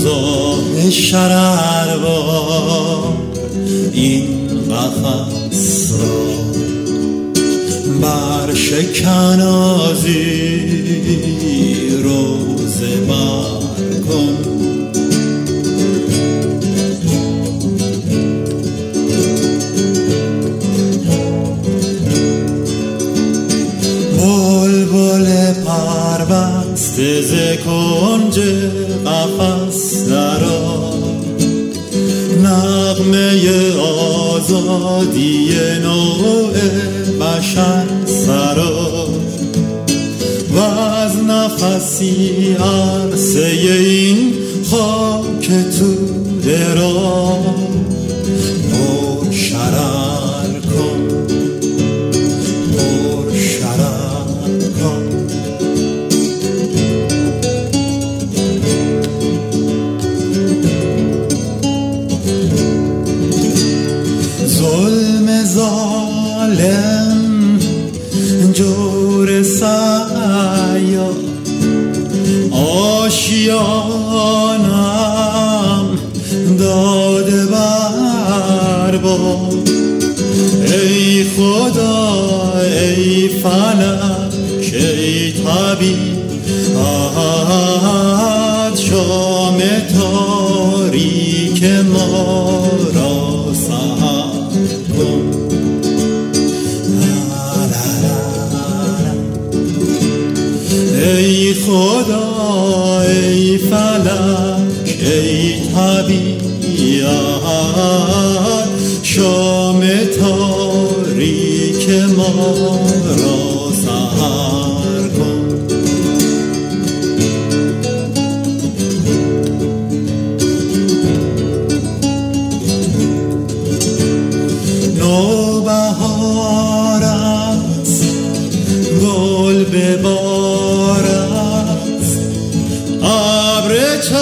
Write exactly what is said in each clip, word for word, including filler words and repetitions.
زاه شرر با این قفس را بر شکنازی روزه بر کن. بلبل پربسته ز کنج قفس درآ، نغمه آزادی نوع بشر سرا، و از نفسی عرصه این خاک توده را پر شرر کن، پر شرر کن. ظلم ظالم جور سعیا آشیانم داده بر باد. ای خدا ای فلک ای طبیعت، شام تاریک ما را سحر کن. ای خدا ای فلک ای طبیعت، شام تاریک ما را سحر کن. نوبهار است گل ببار است، ابر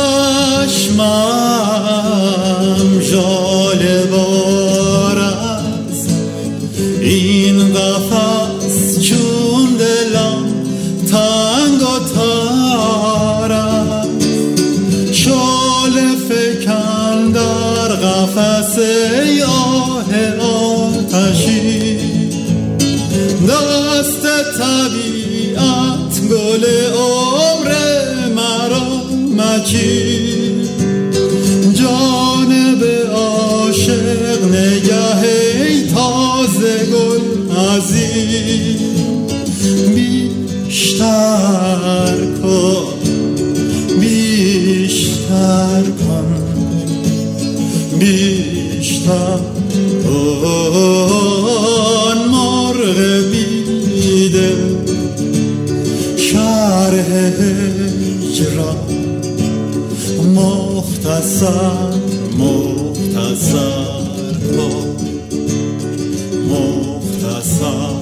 چشمم ژاله بار است. این قفس چون دلم تنگ و تار است، شاله فکن در قفس ای آه آتشی. دست طبیعت گل عمر مرا مچید، جانب عاشق نگه ای تازه گل عزیز. بیشتر کن بیشتر کن بیشتر کن. مرغ بیده شرح هجران مختصر مختصر کن، مختصر